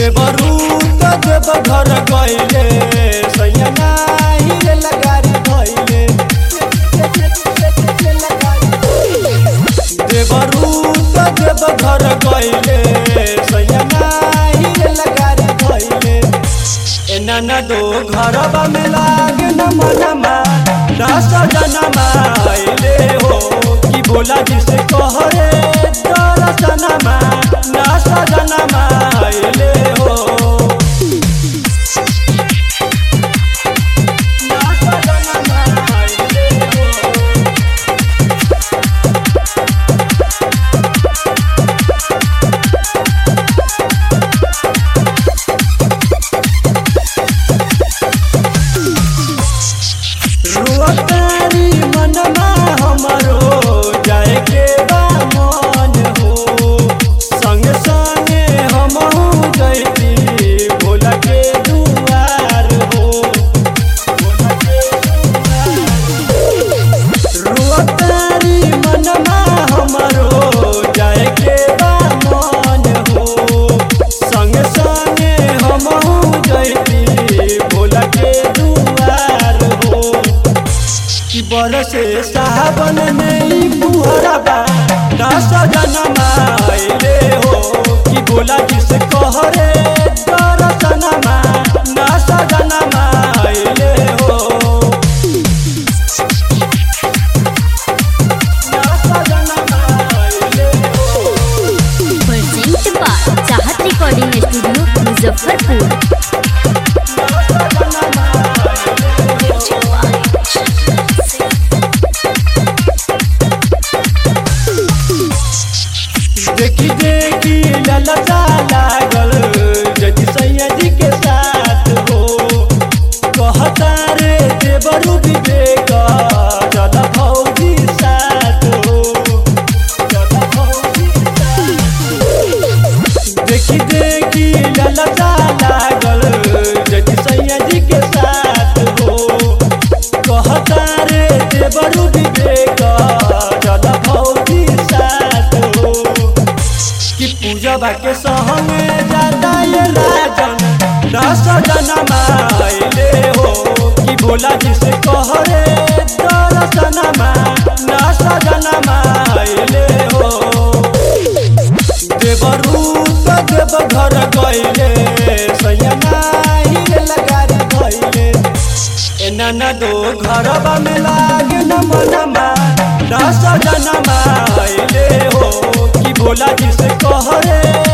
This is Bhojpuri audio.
देवरू तो देव घर गइले सैया नाही रे लगारी धइले देवरू तो देव घर गइले सैया नाही रे लगारी धइले एना न दो घरबा में लागे न मनमा ना सजनमा आइले हो कि भोला जी से कहरे दर्शनमा ना सजनमा आइले हो रुअतारी मनमा हमरो जाए के बा मन हो संग संगे हमहू जैती भोला के दुआर हो रुअतारी मनमा हमरो जाए के बा मन हो संग संगे हमहू जैती भोला के दुआर हो कि बरसे सावन नहीं पुहरबा ना सजनमा आइले हो कि भोला जी से कहरे दर्शनमा ना सजनमा आइले हो ना सजनमा आइले हो। Present by Chahat recording studio Muzaffarpur. देखी देखी ललचा लागल जदि सैया जी के साथ हो कहता रे देवरू विवेक चल भौजी साथ हो चल भौजी साथ देखी देखी ललचा लागल जदि सैया जी के साथ हो कहता रे देवरू विवेक चल भौजी साथ हो कि पूजबा के सहंगे जाता ये राजन ना सजनमा आइले हो कि भोला जी से कहरे दर्शनमा ना सजनमा आइले हो देवरू तो देव घर गइले सैया नाही रे लगारी धइले एना न दो घरबा में लागे न मनमा ना सजनमा आइले हो कि भोला जी से कहरे